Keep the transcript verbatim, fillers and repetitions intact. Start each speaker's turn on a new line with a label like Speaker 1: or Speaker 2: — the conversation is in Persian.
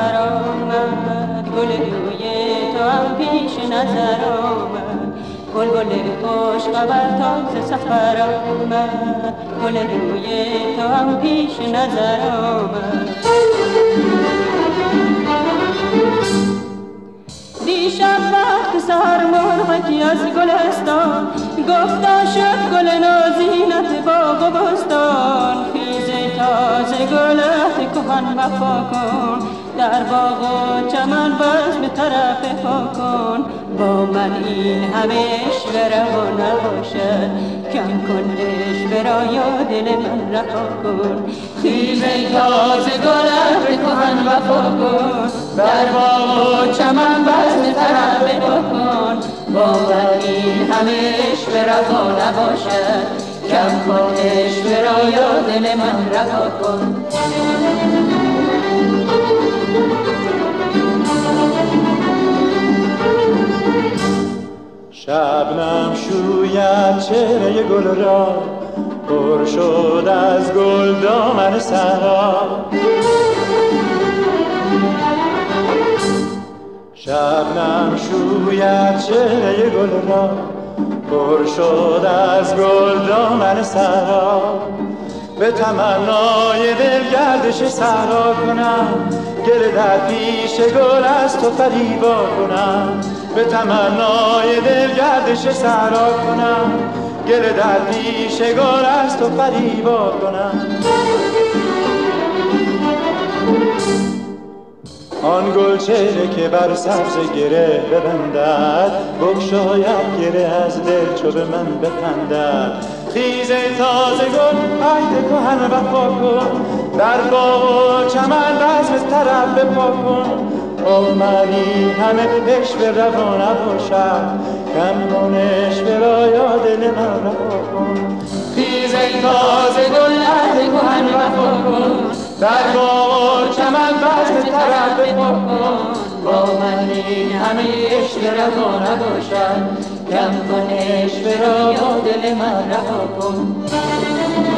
Speaker 1: سفر آمد، گل روی تو هم پیش نظر آمد. گل گل خوش خبر تازه سفر آمد، گل روی تو هم پیش نظر آمد. دیشب وقت سهر مرغکی از گلستان گفتا شد گل نازینت باغ و بستان. خیز تازه گلت کهن وفا کن، در باغ و چمن بزم طرف پا کن. با من این همه عشق روا نباشد، کم کن عشق را یا دل من رها کن. خیز تازه گلت کهن وفا کن، در باغ و چمن بزم طرف پا کن. با من این همه عشق روا نباشد، کم کن عشق را یا دل من رها کن.
Speaker 2: شبنم شوید چهره گل را، پر شد از گل دامن صحرا. شبنم شوید چهره گل را، پر شد از گل دامن صحرا. به تمنای دل گردش صحرا کنم، گل در پیش گل از تو فریبا کنم. به تمنای دل گردش صحرا کنم، گل در پیش گل از تو فریبا کنم. آن گل چهره که بر سبز گره ببندد، بگشاید گره از دل چو به من بخندد. خیز تازه گل عهد کهن وفا کن، در باغ و چمن بزم طرف بپا کن. من این همه عشق روا نباشد، کم کن عشق را یا دل من رها کن.
Speaker 1: خیز تازه گل عهد کهن وفا کن،
Speaker 2: در باغ و چمن بزم طرف بپا کن.
Speaker 1: با من این همه عشق روا نباشد، کم کن عشق را یا دل من رها کن.